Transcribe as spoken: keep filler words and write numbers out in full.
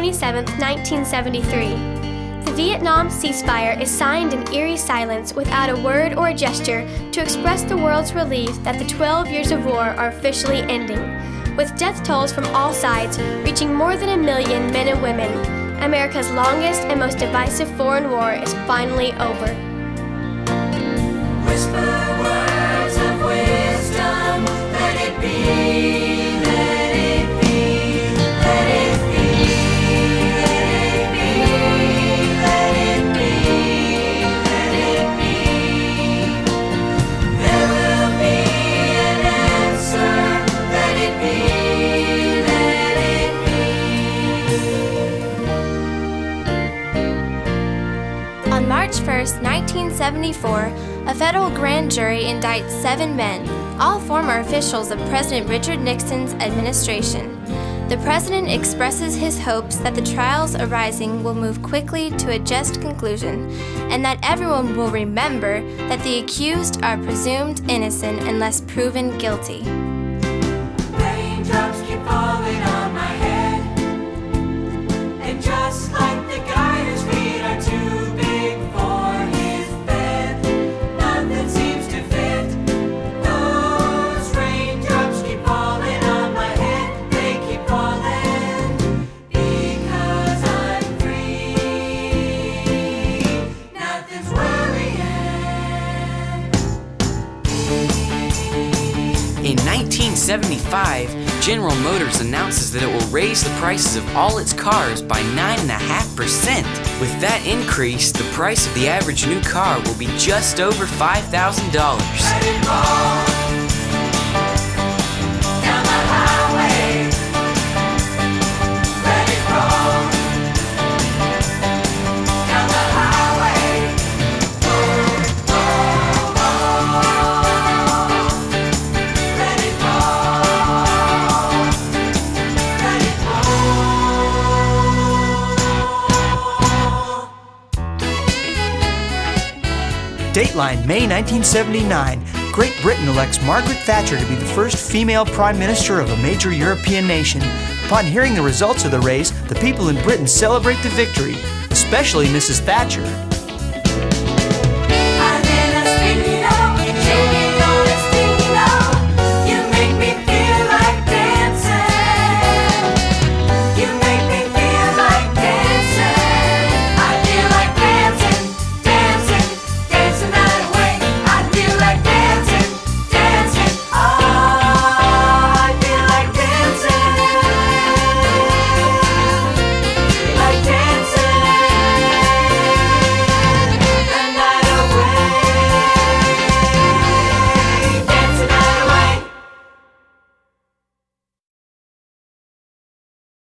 twenty-seventh, nineteen seventy-three. The Vietnam ceasefire is signed in eerie silence without a word or a gesture to express the world's relief that the twelve years of war are officially ending. With death tolls from all sides reaching more than a million men and women, America's longest and most divisive foreign war is finally over. Whisper words of wisdom, let it be, let it be, let it be, let it be, let it be, let it be. There will be an answer, let it be, let it be. On March first, nineteen seventy-four, a federal grand jury indicts seven men, all former officials of President Richard Nixon's administration. The president expresses his hopes that the trials arising will move quickly to a just conclusion, and that everyone will remember that the accused are presumed innocent unless proven guilty. Raindrops keep falling on my head, and just like the guy whose feet are too big for his bed, nothing seems to fit. Those raindrops keep falling on my head, they keep falling because I'm free. Nothing's worrying. In nineteen seventy-five, General Motors announces that it will raise the prices of all its cars by nine point five percent. With that increase, the price of the average new car will be just over five thousand dollars. Let it roll down the highway. Let it roll down the highway. Roll, roll, roll. Let it roll. Let it roll. Dateline, May nineteen seventy-nine. Great Britain elects Margaret Thatcher to be the first female prime minister of a major European nation. Upon hearing the results of the race, the people in Britain celebrate the victory, especially Missus Thatcher.